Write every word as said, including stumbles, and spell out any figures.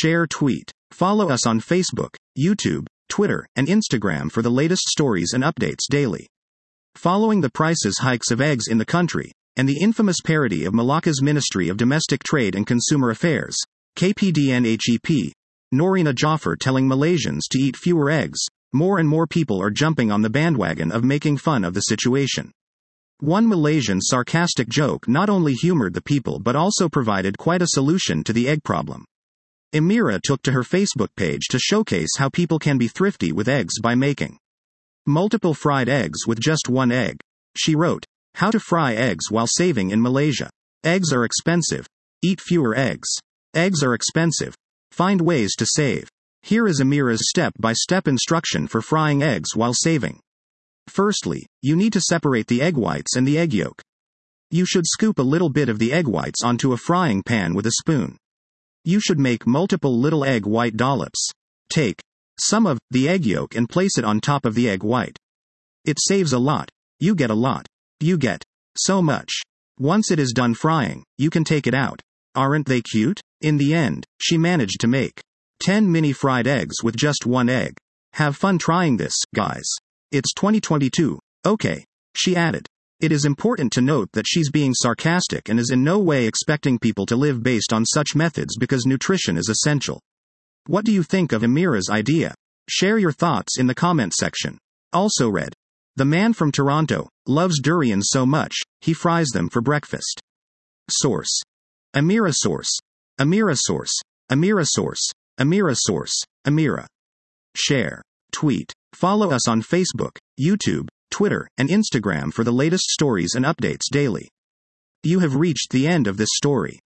share, tweet. Follow us on Facebook, YouTube, Twitter, and Instagram for the latest stories and updates daily. Following the prices hikes of eggs in the country, and the infamous parody of Malacca's Ministry of Domestic Trade and Consumer Affairs, K P D N H E P, Norina Jaffer telling Malaysians to eat fewer eggs, more and more people are jumping on the bandwagon of making fun of the situation. One Malaysian sarcastic joke not only humored the people but also provided quite a solution to the egg problem. Amira took to her Facebook page to showcase how people can be thrifty with eggs by making multiple fried eggs with just one egg. She wrote, "How to fry eggs while saving in Malaysia. Eggs are expensive. Eat fewer eggs. Eggs are expensive. Find ways to save. Here is Amira's step-by-step instruction for frying eggs while saving. Firstly, you need to separate the egg whites and the egg yolk. You should scoop a little bit of the egg whites onto a frying pan with a spoon. You should make multiple little egg white dollops. Take some of the egg yolk and place it on top of the egg white. It saves a lot. You get a lot. You get so much. Once it is done frying, you can take it out. Aren't they cute?" In the end, she managed to make ten mini fried eggs with just one egg. Have fun trying this, guys. It's twenty twenty-two. Okay, she added. It is important to note that she's being sarcastic and is in no way expecting people to live based on such methods because nutrition is essential. What do you think of Amira's idea? Share your thoughts in the comment section. Also read, "The man from Toronto loves durians so much, he fries them for breakfast." Source: Amira Source. Amira Source. Amira Source. Amira Source. Amira. Share. Tweet. Follow us on Facebook, YouTube, Twitter, and Instagram for the latest stories and updates daily. You have reached the end of this story.